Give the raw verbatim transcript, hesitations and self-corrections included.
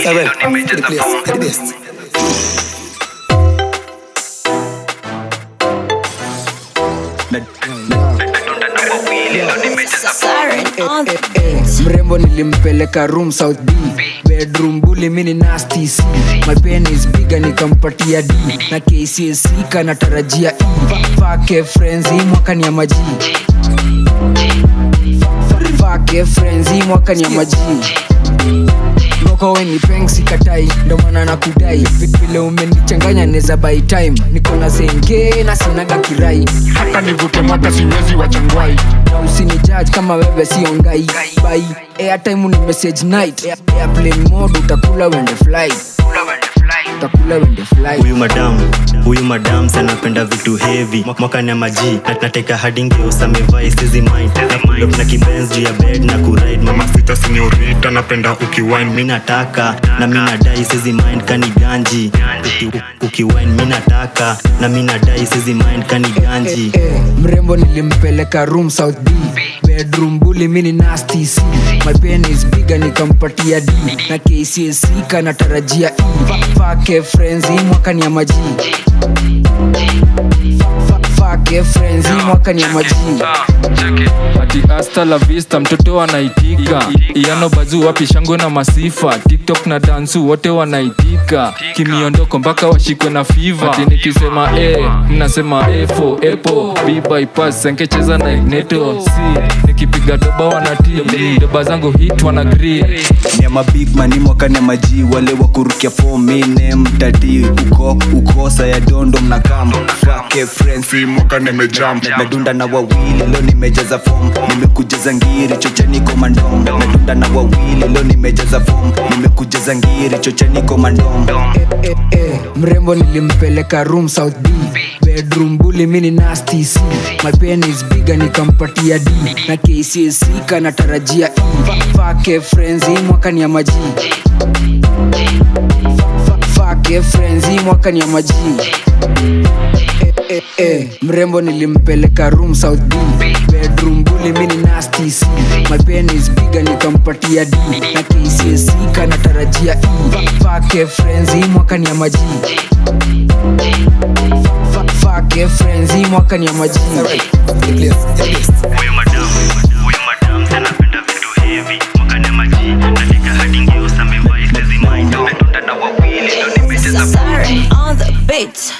Sarel, the place, the best. Mrembo nilimpeleka room South B, bedroom bully mini nasty C. My pen is bigger nikampatia D, na K C S C kana tarajia E. Fake friends hii mwaka ni ya maji, fake friends hii mwaka ni ya maji. Noko we ni peng sikatai, ndo maana nakudai. Vile umenichanganya neza by time, niko na senge na sinaga kirai. Hata nivute mata siwezi wachangwai, na usini judge kama wewe sio ngai. Bye, airtime ni message night, airplane mode utakula wende fly, utakula wende fly. Huyu madam, huyu madam sana penda vitu heavy. Mwaka ni ya maji, nateka hadi ngeusa mevai sizi mind. Na pull up na kibenz juu ya bed na kuride. mama sita senyorita napenda ukiwine. Mina taka, na mina dai sizi mind kani ganji. Uki, ukiwine mina taka, na mina dai sizi mind kani ganji. eh, eh, Mrembo nilimpeleka room South B, bedroom bully mini nasty C. My pen is bigger nikampatia D, na K C S C kana tarajia E. Fake friends hii mwaka ni ya maji, fake friends hii mwaka ni ya maji. Ati hasta la vista mtoto wanaitika. Iyano bazu wapi shangwe na masifa. TikTok na dansu wote wanaitika. Kimiondoko mpaka washikwe na fever. Ati nikisema A, mnasema A for Apple. B bypass senkecheza na igneto. C, nikipiga doba wanatii. Doba zangu hit wanagree. Ni ama big man ni mwaka ni ya maji. Wale wakurukia for me name tati. Uko, ukosa ya dondo mnakam. Fake friends hii mwaka nimejump. Nadunda na wawili leo nimejaza form. Nimekujaza ngiri chocheni komandom. Nadunda na wawili leo nimejaza form. Nimekujaza ngiri chocheni komandom. eh, eh, eh, Mrembo nilimpeleka room South B, bedroom bully mini nasty C. My pen is bigger nikampatia D, na K C S C kana tarajia E. Fake friends hii mwaka ni ya maji, fake friends hii mwaka ni ya maji. eh, eh, eh, Mrembo nilimpeleka room South B, bedroom bully mini nasty C. My pen is bigger nikampatia D, na K C S C kana tarajia E. Fake friends hii mwaka ni ya maji, fake friends hii mwaka ni ya maji. The place, the best. Huyu madam, huyu madam sana penda vitu heavy. Mwaka ni ya maji, nateka hadi ngeusa mevai sizi mind. Nadunda na wawili leo nimejaza Sorry on the beat.